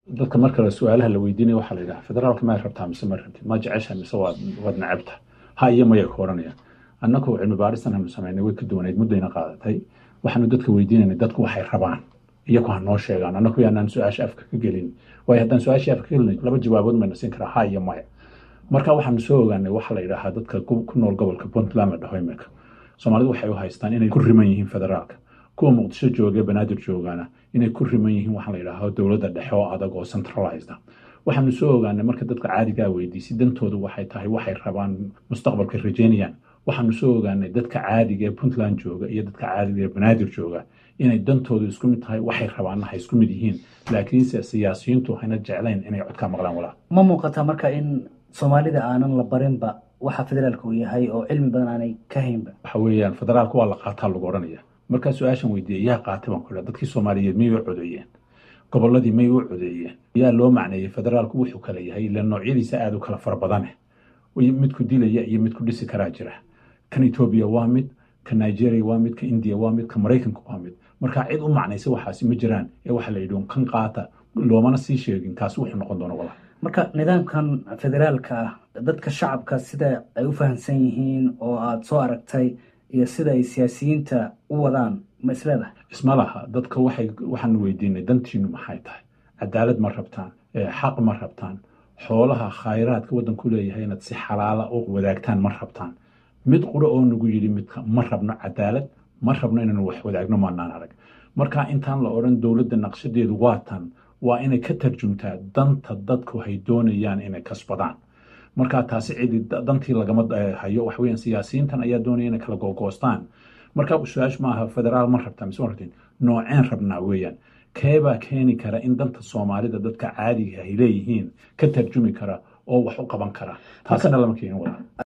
dadka marka la su'aalaha la weydiinayo waxaa la yidhaha federaalka ma rabtaa mise ma rabtid ma jeceshahay mise waad nacabta ha iyo maya ka oranayaan annagu cilmi baaristan aanu samaynay way ka duwanayd muddayna qaadatay waxaanu dadka weydiinaynay dadku waxay rabaan iyagu ha noo sheegaan annagu yaanaan su-aasha afka ka gelin waayo haddaan su-aashii afka ka gelin laba jawaabood mayna siin karaa ha iyo maya marka waxaanu soo ogaanay waxa la yidhaahaa dadka ku nool gobolka puntland la dhaho iminka soomaalidu waxay u haystaan inay ku riman yihiin federaalka kuwa muqdisho jooga banaadir joogaana inay ku riman yihiin waxa la yidhaaho dowladda dhexe oo adag oo centralized waxaanu soo ogaanay marka dadka caadigaa weydiisay dantoodu waxay tahay waxay rabaan mustaqbalka rajaynayaan waxaanu soo ogaanay dadka caadiga ee puntland jooga iyo dadka caadiga ee banaadir jooga inay dantoodu isku mid tahay waxay rabaanna hay isku mid yihiin laakiinse siyaasiyiintu waxayna jeclayn inay codkaa maqlaan walaa ma muuqata marka in soomaalida aanan la barinba waxa federaalka uu yahay oo cilmi badan aanay ka haynba waxa weeyaan federaalka waa la qaataa lagu odhanaya markaa su-aashan weydiiyey yaa qaatay baan ku idhaa dadkii soomaaliyeed miyay u codeeyeen gobolladii may u codeeyeen yaa loo macneeyey federaalku wuxuu kala yahay ila noocyadiisa aada u kala fara badane midku dilaya iyo midku dhisi karaa jira kan etoobiya waa mid ka nigeria waa mid ka indiya waa mid ka maraykanka waa mid markaa cid u macnaysa waxaasi ma jiraan ee waxaa la yidhi kan qaata loomana sii sheegin kaasi wuxuu noqon doona walaal marka nidaamkan federaalka ah dadka shacabka sida ay u fahamsan yihiin oo aada soo aragtay iyo sida ay siyaasiyiinta u wadaan ma isleedahay isma laha dadka waxaanu weydiinay dantiinu maxay tahay cadaalad ma rabtaan xaq ma rabtaan xoolaha khayraadka waddanku leeyahay inaad si xalaala u wadaagtaan ma rabtaan mid qura oo nagu yidhi midka ma rabno cadaalad ma rabno inaanu wax wadaagno maanaan arag marka intaan la odhan dowladda naqshadeedu waa tan waa inay ka tarjumtaa danta dadku hay doonayaan inay kasbadaan markaa taasi cidi dantii lagama hayo wax weeyaan siyaasiyiintan ayaa doonaya inay kala googoostaan markaa su-aashu maaha federaal ma rabtaa mise ma rabtiin nooceen rabnaa weeyaan keebaa keeni kara in danta soomaalida dadka caadiga ay leeyihiin ka tarjumi kara oo wax u qaban kara taasina lama keenin walaa